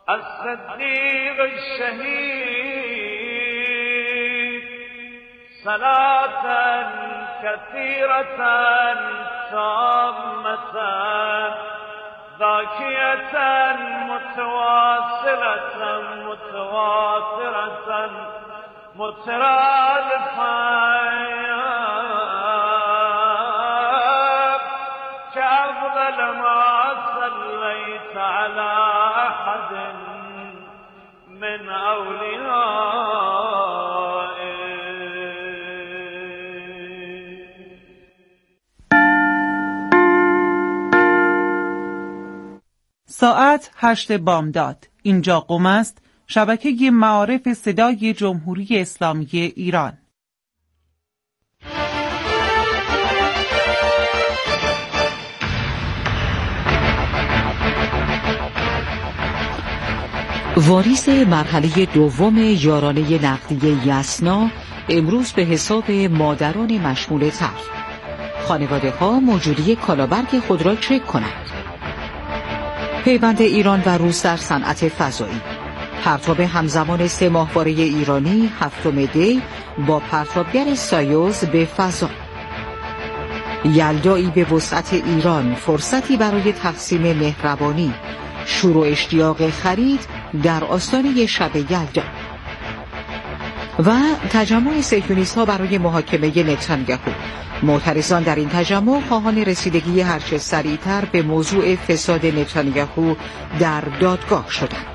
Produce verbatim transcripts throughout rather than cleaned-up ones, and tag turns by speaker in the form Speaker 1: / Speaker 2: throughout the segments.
Speaker 1: الصديق الشهيد صلاة كثيرة تامة ذاكية متواصلة متواترة مترادفة كأفضل ما صليت على أحد من أوليائك.
Speaker 2: ساعت هشت بامداد. اینجا قم است، شبکه معارف صدای جمهوری اسلامی ایران.
Speaker 3: واریز مرحله دوم یارانه نقدی یسنا امروز به حساب مادران مشمول طرح. خانواده ها موجودی کالابرگ خود را چک کنند. پیوند ایران و روس در صنعت فضایی. پرتاب همزمان سه ماهواره ایرانی هفتم دی با پرتابگر سایوز به فضا. یلدایی به وسعت ایران، فرصتی برای تقسیم مهربانی، شور و اشتیاق خرید در آستانه شب یلدا. و تجمع صهیونیست‌ها برای محاکمه نتانیاهو. معترضان در این تجمع خواهان رسیدگی هرچه سریعتر به موضوع فساد نتانیاهو در دادگاه شدند.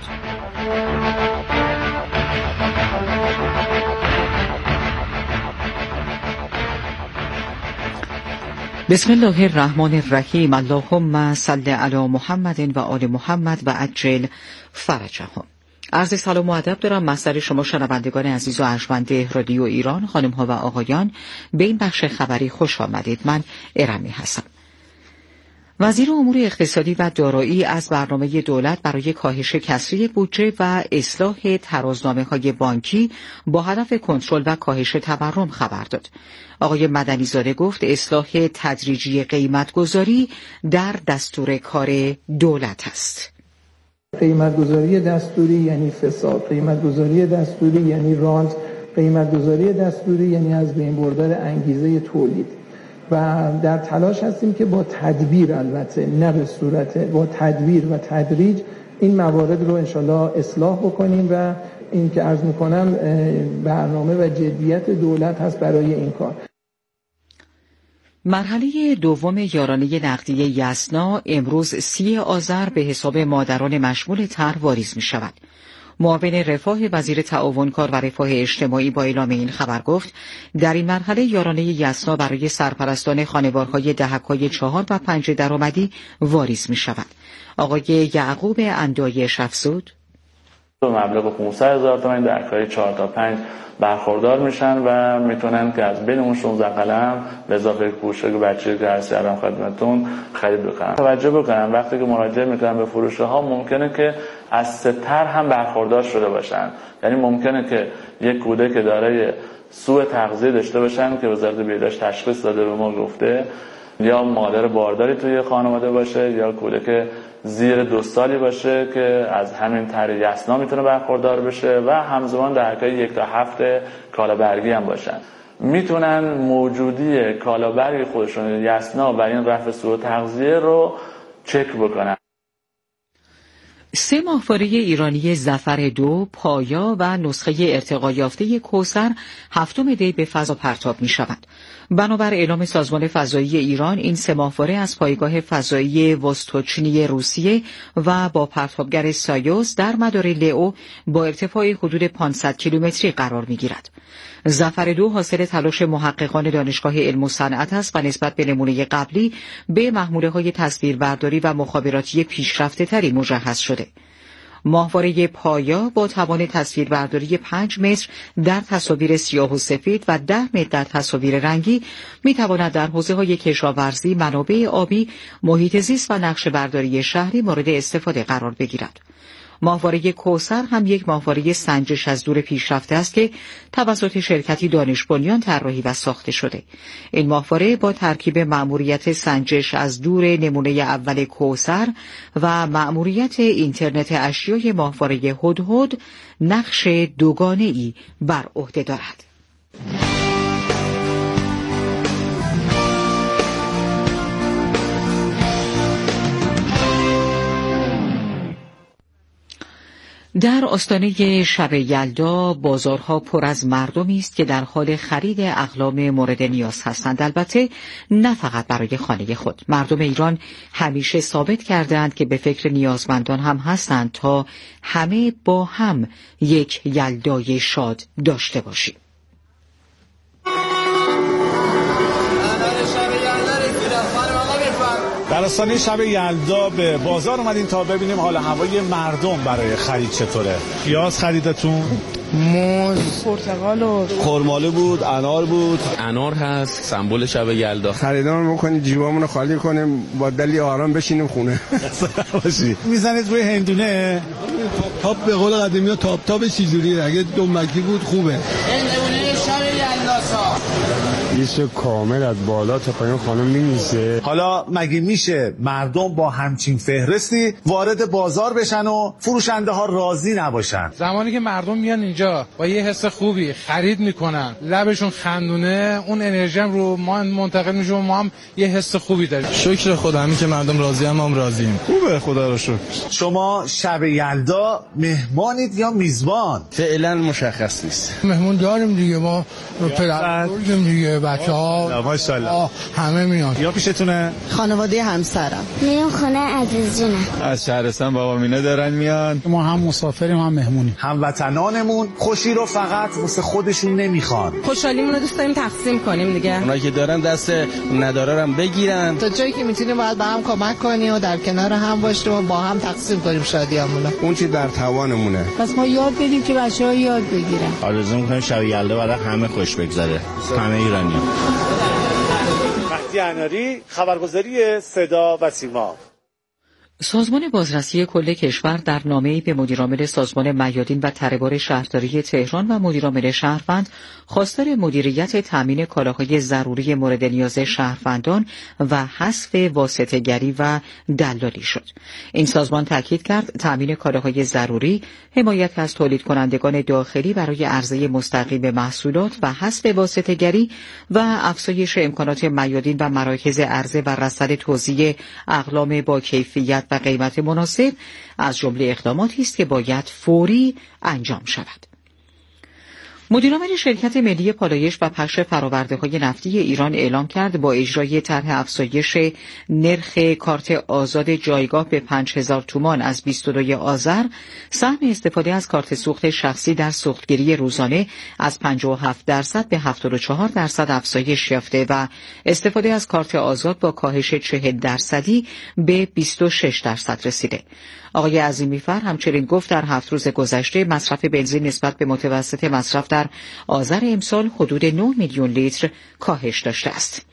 Speaker 3: بسم الله الرحمن الرحیم. اللهم صل علی محمد و آل محمد و عجل فرجهم. عرض سلام و ادب دارم مصدر شما شنوندگان عزیز و ارجمند رادیو ایران، خانم ها و آقایان. به این بخش خبری خوش آمدید. من ارمی هستم. وزیر امور اقتصادی و دارایی از برنامه دولت برای کاهش کسری بودجه و اصلاح ترازنامه‌های بانکی با هدف کنترل و کاهش تورم خبر داد. آقای مدنی زاده گفت اصلاح تدریجی قیمت‌گذاری در دستور کار دولت است.
Speaker 4: قیمت‌گذاری دستوری یعنی فساد، قیمت‌گذاری دستوری یعنی رانت، قیمت‌گذاری دستوری یعنی از بین بردن انگیزه تولید. و در تلاش هستیم که با تدبیر، البته نه به صورت، با تدبیر و تدریج این موارد رو انشالله اصلاح بکنیم و این که عرض میکنم برنامه و جدیت دولت هست برای این کار.
Speaker 3: مرحله دوم یارانه نقدی یسنا امروز سی آذر به حساب مادران مشمول طرح واریز می شود. معاون رفاه وزیر تعاون کار و رفاه اجتماعی با اعلام این خبر گفت در این مرحله یارانه یسنا برای سرپرستان خانوارهای دهک‌های چهار و پنج درآمدی واریز می شود. آقای یعقوب اندایش افزود
Speaker 5: به مبلغ پانصد هزار تومان دهک‌های چهار تا پنج برخوردار میشن و میتونن که از بین اون شانزده قلم به اضافه کوچک بچه‌ای که هست الان خدمتتون خرید بکنن. توجه بکنن وقتی که مراجعه میکنن به فروشه ها ممکنه که از ستر هم برخوردار شده باشن. یعنی ممکنه که یک کودک که دارای سوء تغذیه داشته باشن که وزارت بهداشت تشخیص داده به ما گفته، یا مادر بارداری توی خانواده باشه یا کودک زیر دو سالی باشه که از همین طریق یسنا میتونه برخوردار بشه و همزمان در حقیقت یک تا هفت کالابرگی هم باشن. میتونن موجودی کالابرگ خودشون یسنا و این رفع سوء تغذیه رو چک بکنن.
Speaker 3: سه ماهواره ایرانی ظفر دو، پایا و نسخه ارتقا یافته کوثر هفتم دی به فضا پرتاب می شود. بنابر اعلام سازمان فضایی ایران این سه ماهواره از پایگاه فضایی وستوچنی روسیه و با پرتابگر سایوز در مدار لئو با ارتفاع حدود پانصد کیلومتری قرار می گیرد. ظفر دو حاصل تلاش محققان دانشگاه علم و صنعت است و نسبت به نمونه قبلی به محموله‌های تصویربرداری و مخابراتی پیشرفته تری مجهز شده. ماهواره پایا با توان تصویربرداری پنج متر در تصاویر سیاه و سفید و ده متر در تصاویر رنگی میتواند در حوزه‌های کشاورزی، منابع آبی، محیط زیست و نقشه برداری شهری مورد استفاده قرار بگیرد. ماهواره کوثر هم یک ماهواره سنجش از دور پیشرفته است که توسط شرکتی دانش بنیان طراحی و ساخته شده. این ماهواره با ترکیب مأموریت سنجش از دور نمونه اول کوثر و مأموریت اینترنت اشیای ماهواره هدهد نقش دوگانه‌ای بر عهده دارد. در آستانه شب یلدا بازارها پر از مردمی است که در حال خرید اقلام مورد نیاز هستند، البته نه فقط برای خانه خود. مردم ایران همیشه ثابت کردند که به فکر نیازمندان هم هستند تا همه با هم یک یلدای شاد داشته باشیم.
Speaker 6: در آستانه شب یلدا به بازار اومدیم تا ببینیم حال هوای مردم برای خرید چطوره. پیاز خریدتون؟
Speaker 7: موز، پرتقال و
Speaker 8: خرمالو بود، انار بود.
Speaker 9: انار هست، سمبل شب یلدا.
Speaker 10: خریدامون بکنیم، جیبامون رو خالی کنیم، با دلی آرام بشینیم خونه.
Speaker 6: میزنید روی هندونه؟
Speaker 8: تاپ به قول قدیمی‌ها تاپ تاپ چجوریه؟ اگه دنبکی بود خوبه.
Speaker 11: هندونه شب یلداسا.
Speaker 10: لیست کامل از بالا تا پایین خانم می‌نویسه.
Speaker 6: حالا مگه میشه مردم با همچین فهرستی وارد بازار بشن و فروشنده ها راضی نباشن؟
Speaker 7: زمانی که مردم میان اینجا با یه حس خوبی خرید میکنن، لبشون خندونه، اون انرژی هم رو ما منتقل میشه و ما هم یه حس خوبی داریم.
Speaker 8: شکر خدا، همین که مردم راضی هم هم راضییم.
Speaker 6: خوبه، خدا رو شکر. شما شب یلدا مهمانید یا میزبان؟
Speaker 8: فعلا مشخص نیست.
Speaker 7: مهمون داریم دیگه، ما پدر بزرگیم دیگه، بچه‌ها
Speaker 6: ماشاءالله
Speaker 7: همه میان.
Speaker 6: یا پیشتونه؟
Speaker 12: خانواده همسرم
Speaker 13: میرم خونه عزیز جونم.
Speaker 8: از شهرستان بابا مینه دارن میان.
Speaker 7: ما هم مسافریم هم مهمونیم.
Speaker 6: هموطنانمون خوشی رو فقط واسه خودشون نمیخوان.
Speaker 12: خوشحالیمون رو دوست داریم تقسیم کنیم دیگه.
Speaker 8: اونایی که دارن دست نداره هم بگیرن.
Speaker 12: تا جایی که میتونیم باید با هم کمک کنیم و در کنار هم باشیم و با هم تقسیم کنیم شادیامون.
Speaker 10: اون چی در توانمونه.
Speaker 12: پس ما یاد بدیم که بچه‌ها یاد بگیرن.
Speaker 9: آرزو می‌کنم شب یلدا برای همه خوش بگذره. همه ایرانیان.
Speaker 6: مهدی اناری، خبرگزاری صدا و سیما.
Speaker 3: سازمان بازرسی کل کشور در نامه‌ای به مدیرعامل سازمان میادین و تره‌بار شهرداری تهران و مدیرعامل شهروند خواستار مدیریت تامین کالاهای ضروری مورد نیاز شهروندان و حذف واسطه‌گری و دلالی شد. این سازمان تاکید کرد تامین کالاهای ضروری، حمایت از تولید کنندگان داخلی برای عرضه مستقیم محصولات و حذف واسطه‌گری و افزایش امکانات میادین و مراکز عرضه و رصد توزیع اقلام با کیفیت و قیمت مناسب از جمله اقداماتی است که باید فوری انجام شود. مدیرعامل شرکت ملی پالایش و پخش فرآورده‌های نفتی ایران اعلام کرد با اجرای طرح افزایش نرخ کارت آزاد جایگاه به پنج هزار تومان از بیست و دو آذر، سهم استفاده از کارت سوخت شخصی در سوختگیری روزانه از پنجاه و هفت درصد به هفتاد و چهار درصد افزایش یافته و استفاده از کارت آزاد با کاهش چهل درصدی به بیست و شش درصد رسیده. آقای عظیمی‌فر همچنین گفت در هفت روز گذشته مصرف بنزین نسبت به متوسط مصرف در آذر امسال حدود نه میلیون لیتر کاهش داشته است.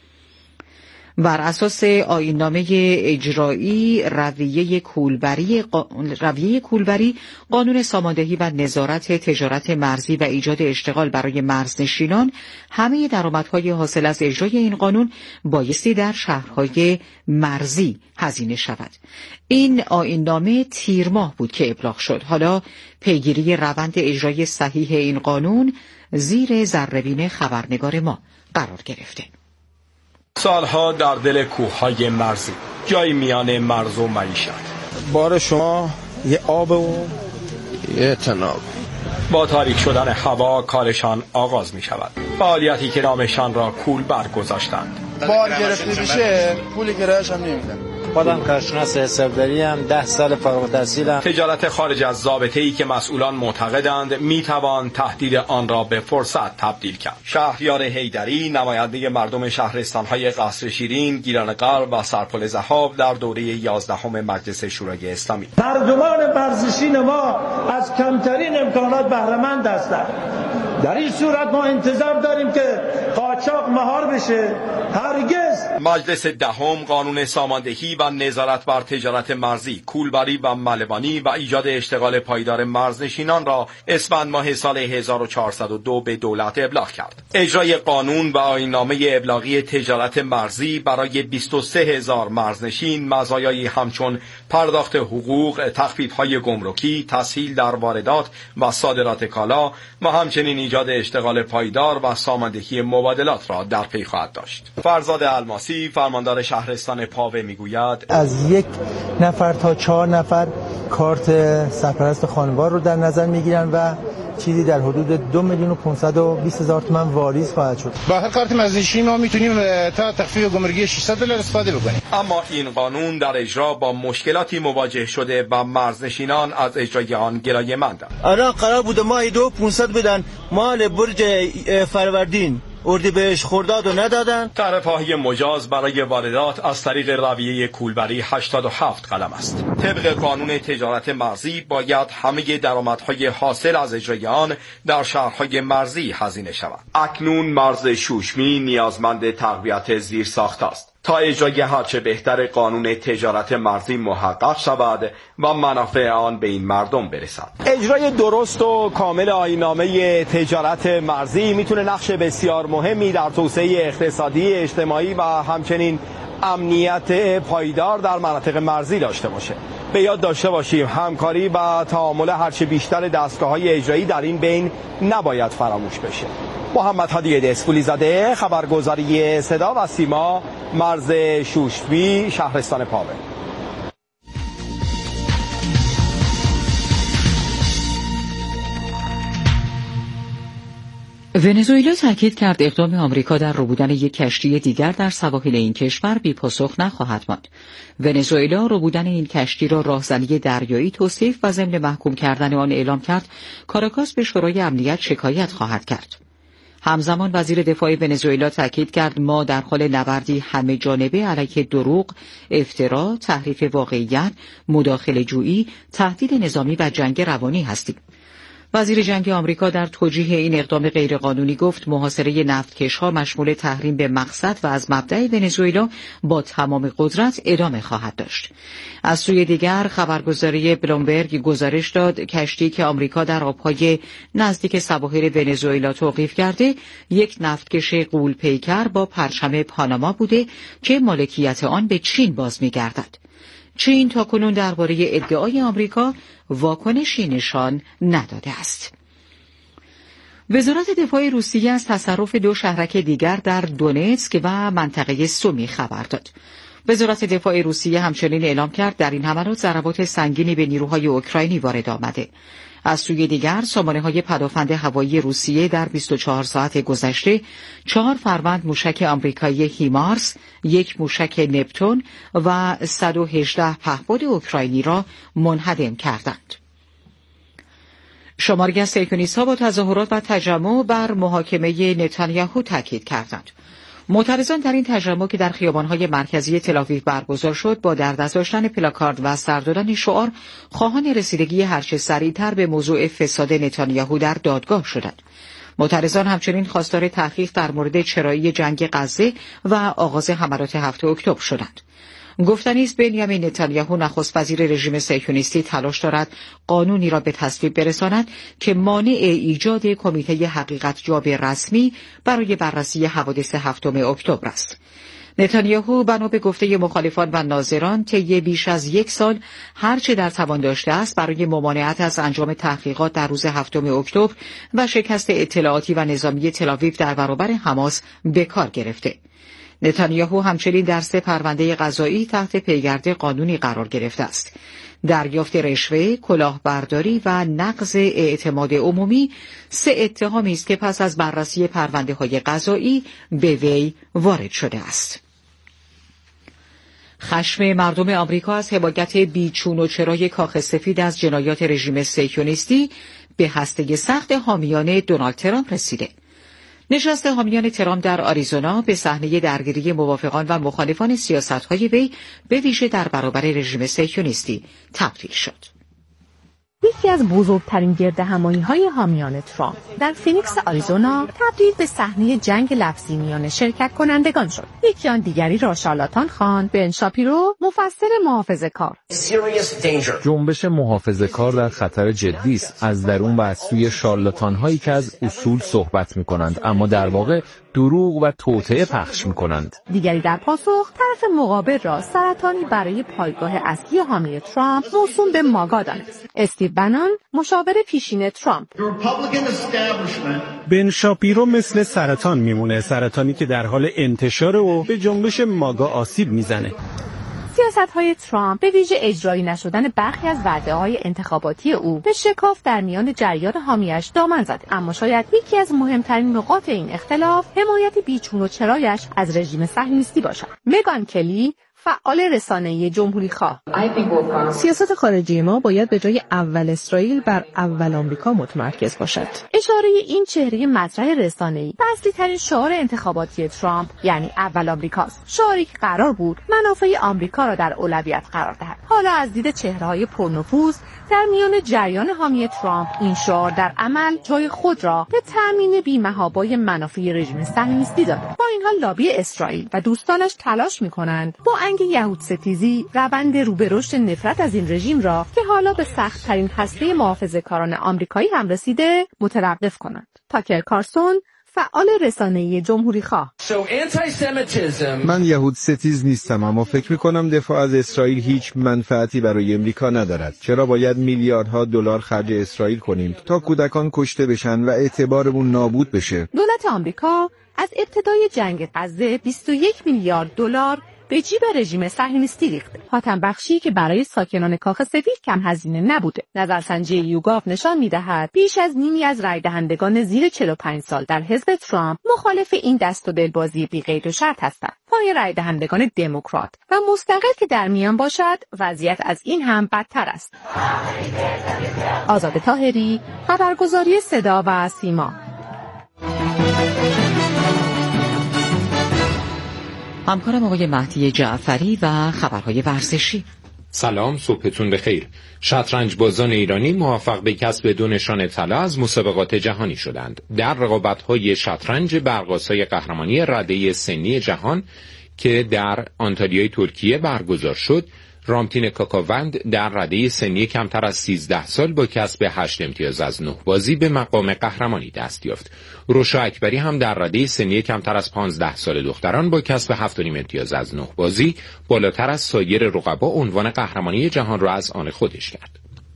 Speaker 3: بر اساس آیین‌نامه اجرایی رویه کولبری رویه کولبری قانون ساماندهی و نظارت تجارت مرزی و ایجاد اشتغال برای مرزنشینان، همه درآمدهای حاصل از اجرای این قانون بایستی در شهرهای مرزی هزینه شود. این آیین‌نامه تیر ماه بود که ابلاغ شد. حالا پیگیری روند اجرای صحیح این قانون زیر ذره‌بین خبرنگار ما قرار گرفته.
Speaker 14: سالها در دل کوههای مرزی، جای میان مرز و معیشت.
Speaker 10: بار شما یه آب و یه تناب.
Speaker 14: با تاریک شدن هوا کارشان آغاز می شود. فعالیتی که نامشان را کول برگذاشتند.
Speaker 15: بار گرفته میشه پول گرایش هم نمیدن.
Speaker 16: خودم کارشناس حسابداری ام، ده سال فارغ التحصیلم.
Speaker 14: تجارت خارج از ضابطه‌ای که مسئولان معتقدند میتوان تهدید آن را به فرصت تبدیل کرد. شهریار حیدری، نماینده مردم شهرستان‌های قصر شیرین، گیلان غرب و سرپل ذهاب در دوره یازدهم مجلس شورای اسلامی.
Speaker 17: مردمان مرزنشین ما از کمترین امکانات بهره مند هستند. در این صورت ما انتظار داریم که قاچاق مهار بشه. هرگز.
Speaker 14: مجلس دهم قانون ساماندهی و نظارت بر تجارت مرزی، کولبری و ملوانی و ایجاد اشتغال پایدار مرزنشینان را اسفند ماه سال هزار و چهارصد و دو به دولت ابلاغ کرد. اجرای قانون و آیین‌نامه ابلاغی تجارت مرزی برای بیست و سه هزار مرزنشین مزایایی همچون پرداخت حقوق، تخفیف‌های گمرکی، تسهیل در واردات و صادرات کالا و همچنین ایجاد اشتغال پایدار و ساماندهی مبادلات را در پی خواهد داشت. فرزاد الماسی، فرماندار شهرستان پاوه میگوید
Speaker 18: از یک نفر تا چهار نفر کارت سرپرست خانوار رو در نظر میگیرن و چیزی در حدود دو میلیون و پانصد و بیست هزار تومان واریز خواهد شد.
Speaker 16: با هر کارت مرزنشین ما میتونیم تا تخفیف گمرکی ششصد دلار استفاده بکنیم.
Speaker 14: اما این قانون در اجرا با مشکلاتی مواجه شده و مرزنشینان از اجرای آن گلایه‌مندند.
Speaker 18: الان قرار بوده ماه دو پانصد بدن، مال برج فروردین اردیبهشت خرداد رو ندادن.
Speaker 14: تعرفه‌های مجاز برای واردات از طریق رویه کولبری هشتاد و هفت قلم است. طبق قانون تجارت مرزی باید همه درآمدهای حاصل از اجرای آن در شهرهای مرزی هزینه شود. اکنون مرز شوشمی نیازمند تقویت زیرساخت است تا اجرای هرچه بهتر قانون تجارت مرزی محقق شود و منافع آن به این مردم برسد. اجرای درست و کامل آیین‌نامه تجارت مرزی میتونه نقش بسیار مهمی در توسعه اقتصادی، اجتماعی و همچنین امنیت پایدار در مناطق مرزی داشته باشه. به یاد داشته باشیم همکاری و تعامل هرچه بیشتر دستگاه‌های اجرایی در این بین نباید فراموش بشه. محمد هادی دسپولی زاده، خبرگزاری صدا و سیما، مرز شوشتوی، شهرستان پاوه.
Speaker 3: ونزوئلا تاکید کرد اقدام آمریکا در ربودن یک کشتی دیگر در سواحل این کشور بی‌پاسخ نخواهد ماند. ونزوئلا ربودن این کشتی را راهزنی دریایی توصیف و ضمن محکوم کردن آن اعلام کرد کاراکاس به شورای امنیت شکایت خواهد کرد. همزمان وزیر دفاع ونزوئلا تاکید کرد ما در حال نبردی همه جانبه علیه دروغ، افترا، تحریف واقعیت، مداخله جویی، تهدید نظامی و جنگ روانی هستیم. وزیر جنگ آمریکا در توجیه این اقدام غیرقانونی گفت محاصره نفتکش‌ها مشمول تحریم به مقصد و از مبدأ ونزوئلا با تمام قدرت ادامه خواهد داشت. از سوی دیگر خبرگزاری بلومبرگ گزارش داد کشتی که آمریکا در آبهای نزدیک سواحل ونزوئلا توقیف کرده یک نفتکش غول‌پیکر با پرچم پاناما بوده که مالکیت آن به چین باز می‌گردد. چین تاکنون درباره ادعای آمریکا واکنشی نشان نداده است. وزارت دفاع روسیه از تصرف دو شهرک دیگر در دونتسک و منطقه سومی خبر داد. وزارت دفاع روسیه همچنین اعلام کرد در این حملات ضربات سنگینی به نیروهای اوکراینی وارد آمده. از سوی دیگر سامانه‌های پدافند هوایی روسیه در بیست و چهار ساعت گذشته چهار فروند موشک آمریکایی هیمارس، یک موشک نپتون و صد و هجده پهپاد اوکراینی را منهدم کردند. شماری از صهیونیست‌ها با تظاهرات و تجمع بر محاکمه نتانیاهو تاکید کردند. معترضان در این تجمع که در خیابان‌های مرکزی تل‌آویو برگزار شد با در دست داشتن پلاکارد و سر دادن شعار خواهان رسیدگی هرچه سریعتر به موضوع فساد نتانیاهو در دادگاه شدند. معترضان همچنین خواستار تحقیق در مورد چرایی جنگ غزه و آغاز حملات هفتم اکتبر شدند. گفتنی است بنیامین نتانیاهو نخست وزیر رژیم صهیونیستی تلاش دارد قانونی را به تصویب برساند که مانع ایجاد کمیته حقیقت‌یاب رسمی برای بررسی حوادث هفتم اکتبر است. نتانیاهو بنا به گفته مخالفان و ناظران طی بیش از یک سال هرچه در توان داشته است برای ممانعت از انجام تحقیقات در روز هفتم اکتبر و شکست اطلاعاتی و نظامی تل‌آویو در برابر حماس به کار گرفته. نتانیاهو همچنین در سه پرونده قضایی تحت پیگرد قانونی قرار گرفته است. دریافت رشوه، کلاهبرداری و نقض اعتماد عمومی سه اتهامی است که پس از بررسی پرونده‌های قضایی به وی وارد شده است. خشم مردم آمریکا از حمایت بیچون و چرای کاخ سفید از جنایات رژیم صهیونیستی به هسته سخت حامیان دونالد ترامپ رسیده. نشست حامیان ترامپ در آریزونا به صحنه درگیری موافقان و مخالفان سیاست‌های وی به ویژه در برابر رژیم صهیونیستی تبدیل شد.
Speaker 19: We یکی از بزرگترین گردهمایی‌های حامیان ترامپ در فینیکس آریزونا تبدیل به صحنه جنگ لفظی میان شرکت کنندگان شد. یکی آن دیگری را شارلاتان خواند. بن شاپیرو، مفسر محافظه‌کار:
Speaker 20: جنبش محافظه‌کار در خطر جدی است، از درون و از سوی شارلاتان‌هایی که از اصول صحبت می‌کنند اما در واقع دروغ و توطئه پخش می‌کنند.
Speaker 19: دیگری در پاسخ طرف مقابل را سرطانی برای پایگاه اصلی حامی ترامپ موسوم به ماگا دانست. استیو بنان، مشاور پیشین ترامپ:
Speaker 21: بن شاپیرو مثل سرطان میمونه، سرطانی که در حال انتشار و به جنبش ماگا آسیب میزنه.
Speaker 19: سیاست‌های ترامپ به ویژه اجرایی نشدن برخی از وعده‌های انتخاباتی او به شکاف در میان جریان حامیش دامن زده، اما شاید یکی از مهمترین نقاط این اختلاف حمایت بیچون و چرایش از رژیم صهیونیستی باشد. مگان کلی، فعال رسانه‌ای جمهوری‌خواه:
Speaker 22: سیاست خارجی ما باید به جای اول اسرائیل بر اول آمریکا متمرکز باشد.
Speaker 19: اشاره این چهره مطرح رسانه‌ای به اصلی‌ترین شعار انتخاباتی ترامپ، یعنی اول آمریکاست. شعاری که قرار بود منافع آمریکا را در اولویت قرار دهد. حالا از دید چهره‌های پرنفوذ در میان جریان حامی ترامپ، این شعار در عمل جای خود را به تامین بی‌محابای منافع رژیم صهیونیستی داده. با این حال لابی اسرائیل و دوستانش تلاش می‌کنند با انگ یهود ستیزی روند رو به رشد نفرت از این رژیم را که حالا به سخت‌ترین هسته محافظه‌کاران آمریکایی هم رسیده متوقف کنند. تاکر کارسون، فعال رسانه‌ای جمهوری‌خواه:
Speaker 23: من یهود ستیز نیستم، اما فکر می‌کنم دفاع از اسرائیل هیچ منفعتی برای امریکا ندارد. چرا باید میلیاردها دلار خرج اسرائیل کنیم تا کودکان کشته بشن و اعتبارمون نابود بشه؟
Speaker 19: دولت آمریکا از ابتدای جنگ غزه بیست و یک میلیارد دلار به جیب رژیم صهیونیستی ریخته. حاتم بخشی که برای ساکنان کاخ سفید کم هزینه نبوده. نظرسنجی یوگاو نشان می‌دهد بیش از نیمی از رای دهندگان زیر چهل و پنج سال در حزب ترامپ مخالف این دست و دلبازی بی قید و شرط هستند. پای رای دهندگان دموکرات و مستقل که در میان باشد، وضعیت از این هم بدتر است. آزاده طاهری، خبرگزاری صدا و سیما.
Speaker 3: همکارم آقای مهدی جعفری و خبرهای ورزشی.
Speaker 24: سلام، صبحتون بخیر. شطرنج بازان ایرانی موفق به کسب دو نشان طلا از مسابقات جهانی شدند. در رقابت‌های شطرنج برق‌آسای قهرمانی رده سنی جهان که در آنتالیای ترکیه برگزار شد، رامتین کاکاوند در رده سنی کمتر از سیزده سال با کسب هشت امتیاز از نه بازی به مقام قهرمانی دست یافت. روشا اکبری هم در رده سنی کمتر از پانزده سال دختران با کسب هفت و نیم امتیاز از نه بازی بالاتر از سایر رقبا عنوان قهرمانی جهان را از آن خودش کرد.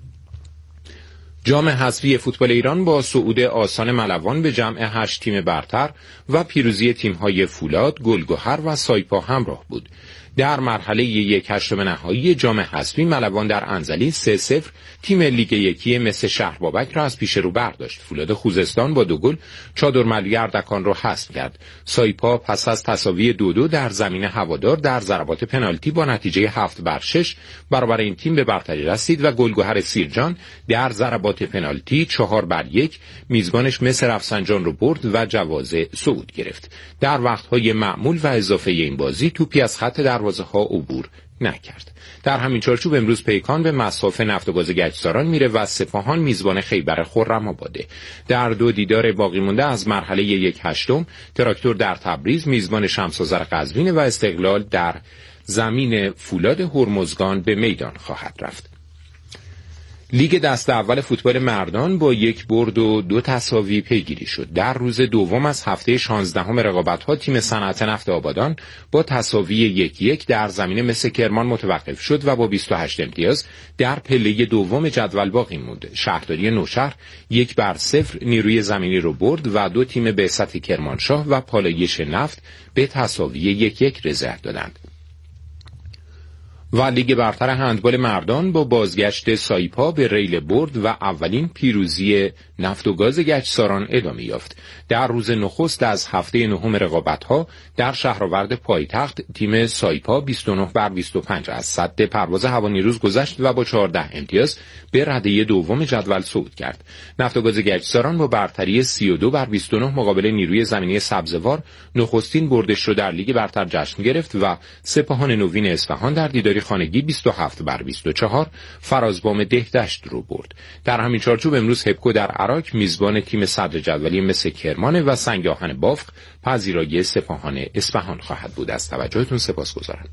Speaker 24: جام حذفی فوتبال ایران با صعود آسان ملوان به جمع هشت تیم برتر و پیروزی تیم‌های فولاد، گلگهر و سایپا همراه بود. در مرحله یک هشتم نهایی جام حذفی ملوان در انزلی سه صفر تیم لیگ یکی مس شهر بابک را از پیش رو برداشت. فولاد خوزستان با دو گل چادرملوی اردکان را حذف کرد. سایپا پس از تساوی دو دو در زمین هوادار در ضربات پنالتی با نتیجه هفت بر شش برابر این تیم به برتری رسید و گلگهر سیرجان در ضربات پنالتی چهار بر یک میزبانش مس رفسنجان رو برد و جواز صعود گرفت. در وقت‌های معمول و اضافه این بازی توپی از خط دروازه ها عبور نکرد. در همین چارچوب امروز پیکان به مصاف نفت و گاز گچساران میره و سپاهان میزبان خیبر خرم‌آباده. در دو دیدار باقی مونده از مرحله یک هشتم تراکتور در تبریز میزبان شمس‌آذر قزوین و استقلال در زمین فولاد هرمزگان به میدان خواهد رفت. لیگ دست اول فوتبال مردان با یک برد و دو تساوی پیگیری شد. در روز دوم از هفته شانزدهم رقابت‌ها تیم صنعت نفت آبادان با تساوی یک یک در زمین مس کرمان متوقف شد و با بیست و هشت امتیاز در پله دوم جدول باقی موند. شهرداری نوشهر یک بر صفر نیروی زمینی رو برد و دو تیم بعثت کرمانشاه و پالایش نفت به تساوی یک یک رزرو دادند. و لیگ برتر هندبال مردان با بازگشت سایپا به ریل برد و اولین پیروزی نفت و گاز گچساران ادامه یافت. در روز نخست از هفته نهم رقابت‌ها در شهرآورد پایتخت تیم سایپا بیست و نه بر بیست و پنج از سد پرواز هوانیروز گذشت و با چهارده امتیاز به رده دوم جدول صعود کرد. نفت و گاز گچساران با برتری سی و دو بر بیست و نه مقابل نیروی زمینی سبزوار نخستین بردش رو در لیگ برتر جشن گرفت و سپاهان نوین اصفهان در دیداری خانگی بیست و هفت بر بیست و چهار فرازبام دهدشت رو برد. در همین چارچوب امروز هپکو در عراق میزبان تیم صدر جدولی مس کرمان و سنگ آهن بافق پذیرایی سپاهان اصفهان خواهد بود. از توجهتون سپاسگزارم.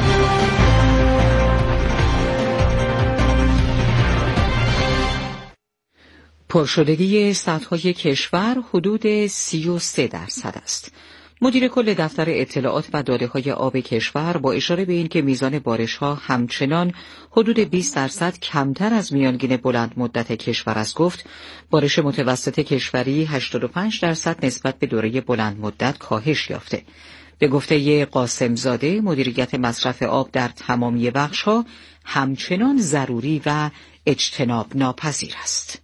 Speaker 3: پرشدگی سدهای کشور حدود سی و سه درصد است. مدیر کل دفتر اطلاعات و داده‌های آب کشور با اشاره به این که میزان بارش‌ها همچنان حدود بیست درصد کمتر از میانگین بلند مدت کشور است گفت بارش متوسط کشوری هشتاد و پنج درصد نسبت به دوره بلند مدت کاهش یافته. به گفته قاسمزاده مدیریت مصرف آب در تمامی بخش‌ها همچنان ضروری و اجتناب ناپذیر است.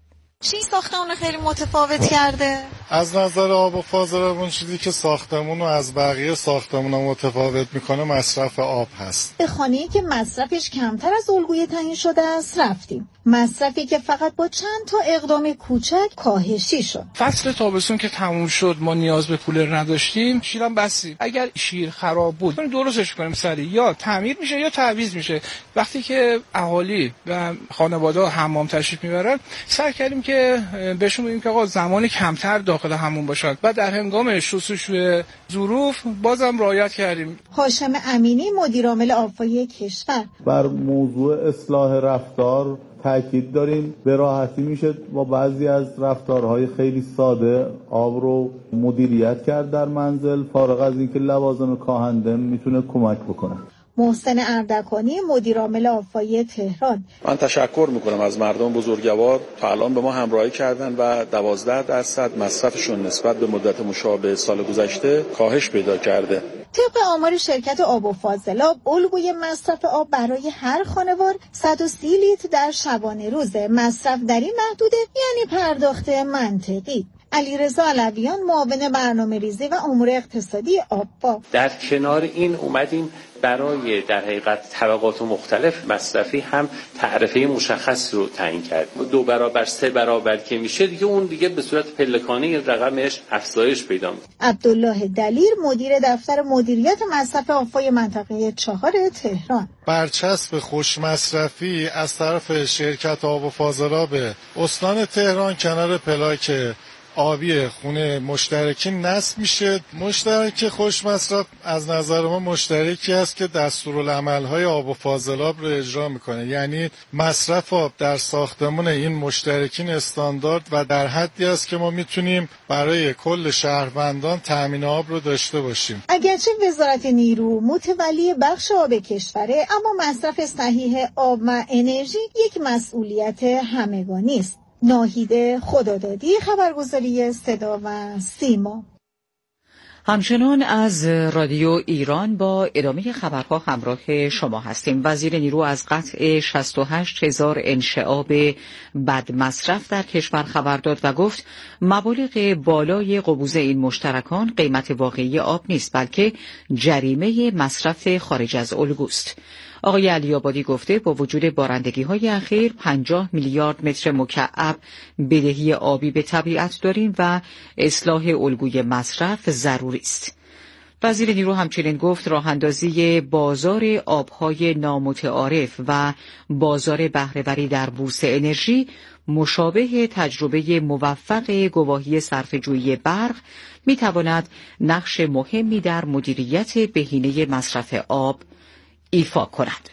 Speaker 1: چی ساختمون خیلی متفاوت کرده؟
Speaker 2: از نظر آب و فاضلابون چیزی که ساختمون رو از بقیه ساختمون رو متفاوت میکنه مصرف آب هست.
Speaker 1: به خانه‌ای که مصرفش کمتر از الگوی تعیین شده است رفتیم. مصرفی که فقط با چند تا اقدام کوچک کاهشی شد.
Speaker 4: فصل تابستون که تموم شد ما نیاز به کولر نداشتیم، شیرم بسیم. اگر شیر خراب بود درستش کنیم سریع یا تعمیر میشه یا تعویض میشه. وقتی که اهالی و خانواده‌ها حمام تشریف میبرن سعی کردیم که بهشون بگیم که آقا زمان کمتر داخل همون باشن و در هنگام شستشوی ظروف بازم رعایت کردیم.
Speaker 1: هاشم امینی مدیر عامل آبفایی کشور:
Speaker 5: بر موضوع اصلاح رفتار تاکید داریم. به راحتی میشه با بعضی از رفتارهای خیلی ساده آب رو مدیریت کرد در منزل، فارغ از اینکه لوازم کاهنده میتونه کمک بکنه.
Speaker 1: محسن اردکانی مدیر عامل آبفایی تهران:
Speaker 25: من تشکر میکنم از مردم بزرگوار تا الان به ما همراهی کردن و دوازده درصد مصرفشون نسبت به مدت مشابه سال گذشته کاهش پیدا کرده.
Speaker 1: طبق آمار شرکت آب و فاضلاب الگوی مصرف آب برای هر خانوار صد و سی لیتر در شبانه روزه. مصرف در این محدوده یعنی پرداخت منطقی. علیرضا علویان معاون برنامه‌ریزی و امور اقتصادی آبپا:
Speaker 26: در کنار این اومدیم برای در حقیقت طبقات مختلف مصرفی هم تعرفه مشخص رو تعیین کرد. دو برابر سه برابر که میشه دیگه اون دیگه به صورت پلکانه رقمش افزایش پیدا میکنه.
Speaker 1: عبدالله دلیر مدیر دفتر مدیریت مصرف آبفای منطقه چهار تهران:
Speaker 2: برچسب خوش مصرفی از طرف شرکت آب و فاضلاب استان تهران کنار پلاک آبی خونه مشترکی نصب میشه. مشترک خوش مصرف از نظر ما مشترکی است که دستورالعمل‌های آب و فاضلاب رو اجرا میکنه، یعنی مصرف آب در ساختمان این مشترکین استاندارد و در حدی است که ما میتونیم برای کل شهروندان تامین آب رو داشته باشیم.
Speaker 1: اگرچه وزارت نیرو متولی بخش آب کشوره، اما مصرف صحیح آب و انرژی یک مسئولیت همگانی است. ناهید خدادادی، خبرگزاری صدا و سیما.
Speaker 3: همچنان از رادیو ایران با ادامه خبرها همراه شما هستیم. وزیر نیرو از قطع شصت و هشت هزار انشعاب بدمصرف در کشور خبر داد و گفت مبالغ بالای قبوز این مشترکان قیمت واقعی آب نیست، بلکه جریمه مصرف خارج از الگوست. آقای علی‌آبادی گفته با وجود بارندگی‌های اخیر پنجاه میلیارد متر مکعب بدهی آبی به طبیعت داریم و اصلاح الگوی مصرف ضروری است. وزیر نیرو همچنین گفت راه‌اندازی بازار آب‌های نامتعارف و بازار بهره‌وری در بورس انرژی مشابه تجربه موفق گواهی صرفه‌جویی برق می‌تواند نقش مهمی در مدیریت بهینه مصرف آب ایفا کند.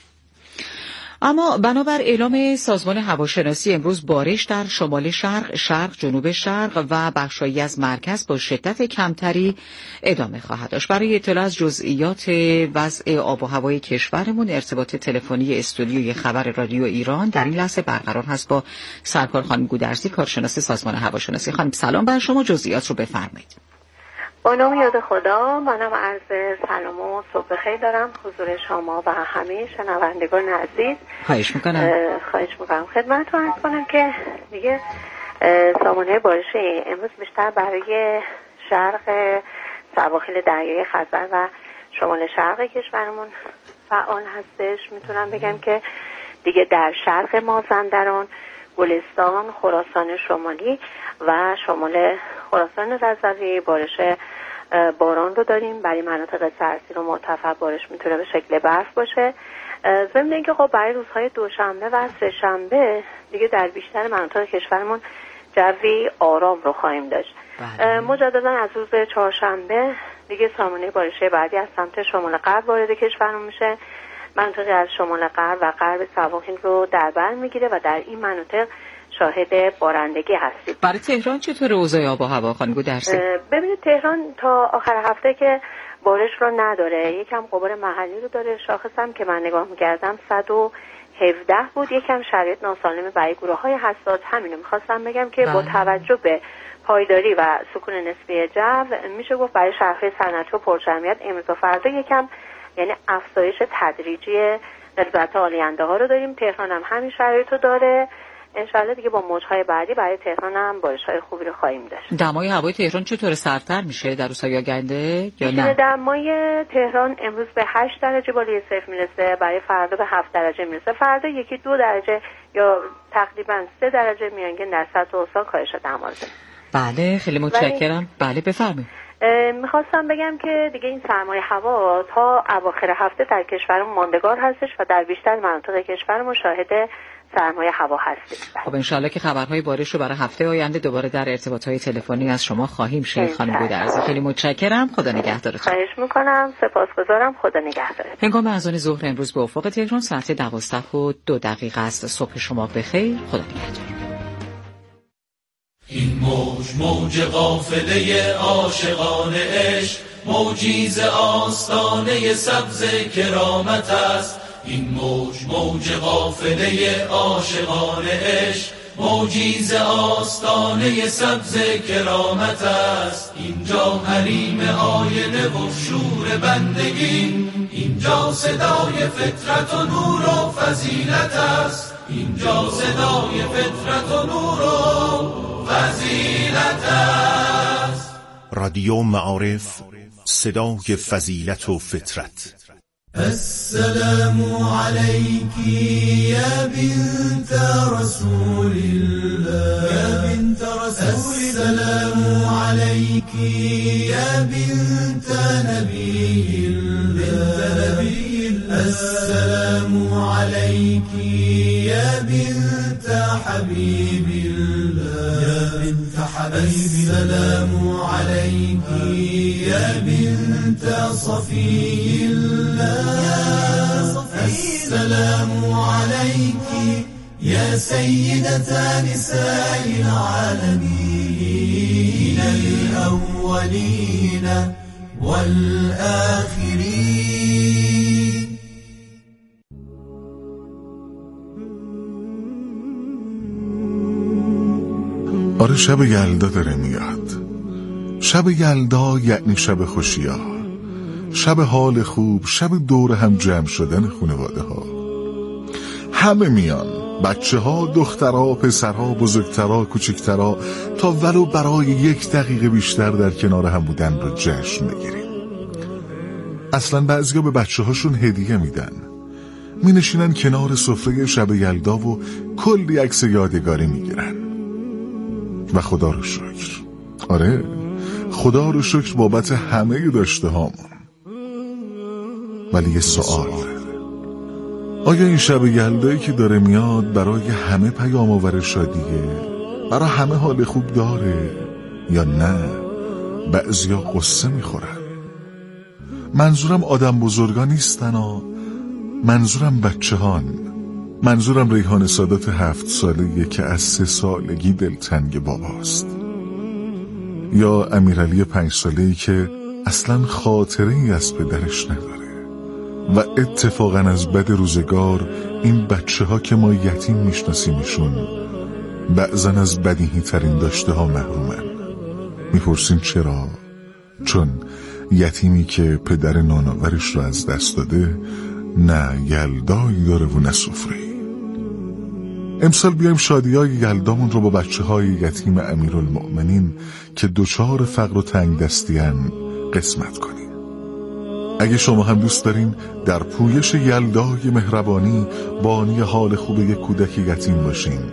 Speaker 3: اما بنابر اعلام سازمان هواشناسی امروز بارش در شمال شرق، شرق، جنوب شرق و بخشایی از مرکز با شدت کمتری ادامه خواهد داشت. برای اطلاع از جزئیات وضع آب و هوای کشورمون ارتباط تلفنی استودیوی خبر رادیو ایران در این لحظه برقرار هست با سرکار خانم گودرزی، کارشناس سازمان هواشناسی. خانم سلام بر شما، جزئیات رو بفرمایید.
Speaker 27: با نام یاد خدا، منم عرض سلام و صبح بخیر دارم حضور شما و همه شنوندگان عزیز.
Speaker 3: خواهش میکنم.
Speaker 27: خواهش میکنم خدمتتون عرض کنم که دیگه سامانه بارش امروز بیشتر برای شرق سواحل دریای خزر و شمال شرق کشورمون فعال هستش. میتونم بگم که دیگه در شرق مازندران، گلستان، خراسان شمالی و شمال خراسان رضوی بارش باران رو داریم. برای مناطق سرسیر و مرتفع بارش میتونه به شکل برف باشه. ضمن اینکه خب برای روزهای دوشنبه و سه‌شنبه دیگه در بیشتر مناطق کشورمون جوی آرام رو خواهیم داشت. مجددا از روز چهارشنبه دیگه سامانه بارشی بعدی از سمت شمال غرب وارد کشورمون میشه. مناطقی از شمال غرب و غرب سواحل رو در بر میگیره و در این مناطق شاهد بارندگی هستید.
Speaker 3: برای تهران چطور اوضاع آب و هوا خانم گودرزی؟
Speaker 27: ببینید تهران تا آخر هفته که بارش رو نداره، یکم غبار محلی رو داره. شاخصم که من نگاه میکردم صد و هفده بود. یکم شرایط ناسالمه برای گروه‌های حساس. همینو میخواستم بگم که با توجه به پایداری و سکون نسبی جو میشه گفت برای شهرهای صنعتی و پرجمعیت امروز و فردا یکم یعنی افزایش تدریجی نسبت آلینده ها رو داریم. تهران هم همین شرایط رو داره. انشالله دیگه با موجهای بعدی برای تهران هم بارش‌های خوبی رو خواهیم داشت.
Speaker 3: دمای هوای تهران چطور سردتر میشه در روزهای آینده یا نه؟
Speaker 27: دمای تهران امروز به هشت درجه بالای صفر میرسه، برای فردا به هفت درجه میرسه. فردا یکی دو درجه یا تقریبا سه درجه میانگین در سطح استان کاهش دما داره.
Speaker 3: بله خیلی متشکرم. بله بفرمایید.
Speaker 27: میخواستم بگم که دیگه این سرمایه هوا تا اواخر هفته در کشورمون ماندگار هستش و در بیشتر مناطق کشورمون شاهد سرمایه هوا هستیم.
Speaker 3: خب انشالله که خبرهای بارش رو برای هفته آینده دوباره در ارتباطهای تلفنی از شما خواهیم شنید خانم گودرزی. خیلی متشکرم. خدا نگهدارتون.
Speaker 27: خواهش میکنم. سپاسگزارم. خدا نگهدارتون.
Speaker 3: هنگام اذان ظهر امروز به افق تهران ساعت دوازده و دو دقیقه است. صبح شما بخیر. خدا نگهدار.
Speaker 6: این موج موج قافله عاشقان عشق، موجیز آستانه سبز کرامت است. این موج موج قافله عاشقان عشق، موجیز آستانه سبز کرامت است. اینجا حریم آینه و شور بندگی، اینجا صدای فطرت و نور و فضیلت است. اینجا صدای فطرت و نور و فضیلت است.
Speaker 7: رادیو معارف، صدای فضیلت و فطرت.
Speaker 6: السلام عليك يا بنت رسول الله، يا بنت رسول السلام عليك يا بنت نبي الله، السلام عليك يا بنت حبيب الله، يا بنت حبيب السلام عليك يا بنت صفي الله، السلام عليك يا سيدة نساء العالمين الأولين والآخرين.
Speaker 8: آره شب یلدا داره میاد. شب یلدا یعنی شب خوشی‌ها، شب حال خوب، شب دور هم جمع شدن خانواده ها. همه میان، بچه ها، دخترها، پسرها، بزرگترها، کوچکترها، تا ولو برای یک دقیقه بیشتر در کنار هم بودن رو جشن بگیریم. اصلا بعضیا به بچه هاشون هدیه میدن، می نشینن کنار سفره شب یلدا و کلی عکس یادگاری میگیرن. و خدا رو شکر، آره خدا رو شکر بابت همه داشته هامون. ولی یه سوال، آیا این شب یلدایی که داره میاد برای همه پیام آور شادیه، برای همه حال خوب داره یا نه بعضیا قصه میخورن؟ منظورم آدم بزرگا نیستن ها، منظورم بچه هان. منظورم ریحان سادات هفت ساله‌ایه که از سه سالگی دلتنگ باباست، یا امیرعلی پنج ساله‌ای که اصلا خاطره ای از پدرش نداره. و اتفاقا از بد روزگار این بچه ها که ما یتیم میشناسیمشون بعضا از بدیهی ترین داشته ها محرومن. میپرسین چرا؟ چون یتیمی که پدر نانآورش رو از دست داده نه یلدایی داره و نه سفره‌ای. امسال بیایم شادیای یلدامون رو با بچه های یتیم امیرالمؤمنین که دوچار فقر و تنگ دستیان قسمت کنیم. اگه شما هم دوست دارین در پویش یلدای مهربانی بانی حال خوب یک کودک یتیم باشین،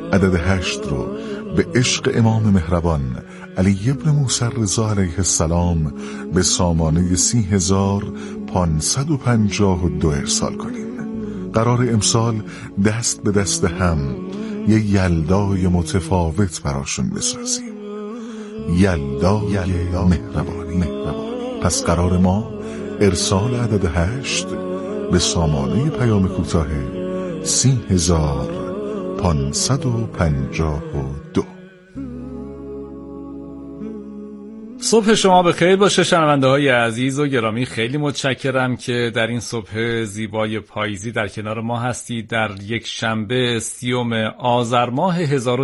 Speaker 8: عدد هشت رو به عشق امام مهربان علی ابن موسی رضا علیه السلام به سامانه سی هزار پانصد و پنجاه و دو ارسال کنیم. قرار امسال دست به دست هم یه یلدای متفاوت براشون بسازیم. یلدای مهربانی. پس قرار ما ارسال عدد هشت به سامانه پیام کوتاه سی هزار پانصد و پنجاه و دو.
Speaker 9: صبح شما بخیر باشه شنونده های عزیز و گرامی. خیلی متشکرم که در این صبح زیبای پاییزی در کنار ما هستید در یک شنبه سیوم آذر ماه هزار